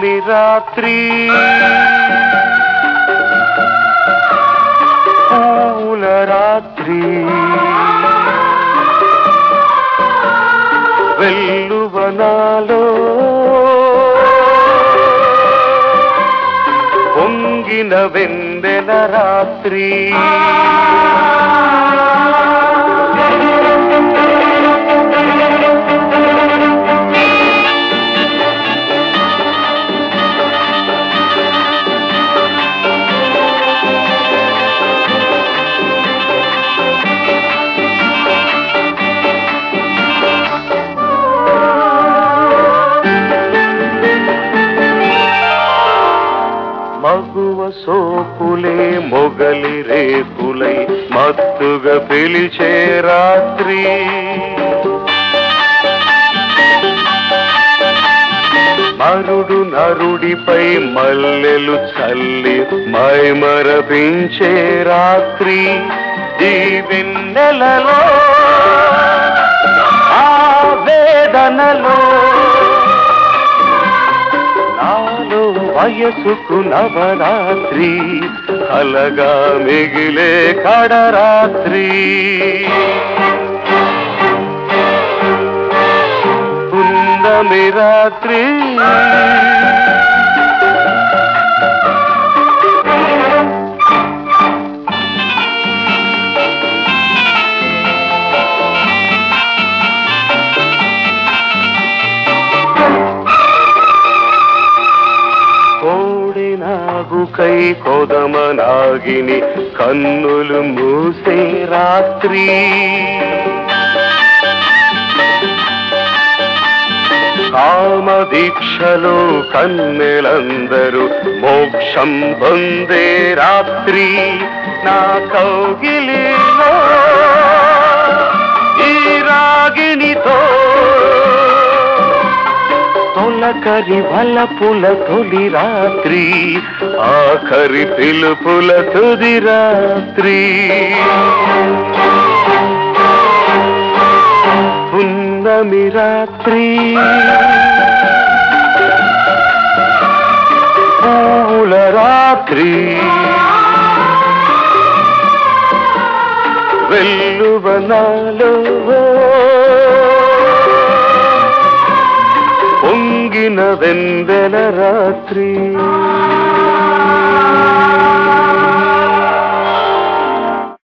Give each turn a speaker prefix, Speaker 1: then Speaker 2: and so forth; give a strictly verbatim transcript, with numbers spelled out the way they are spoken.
Speaker 1: రాత్రి పూల రాత్రి వెల్లువనాలో పొంగిన వెన్నెల రాత్రి మగువ సోపులే మొగలి రేపులై మత్తుగా పిలిచే రాత్రి మరుడు నరుడిపై మల్లెలు చల్లి మైమరపించే రాత్రి ఈ వెన్నెలలో ఆ వేదనలో నాలో వయసుకు నవరాత్రి కలగా మిగిలే కడరాత్రి పున్నమి రాత్రి నాగుకై కొదమనాగిని కన్నులు మూసే రాత్రి కామదీక్షలో కన్నెలందరూ మోక్షం పొందే రాత్రి నా కౌగిలిలో ఈ రాగిణితో తొలకరి వలపుల తొలి రాత్రి ఆఖరి పిలుపుల తుది రాత్రి పున్నమి రాత్రి పూల రాత్రి వెల్లువనాలో పొంగిన వెన్నెల రాత్రి.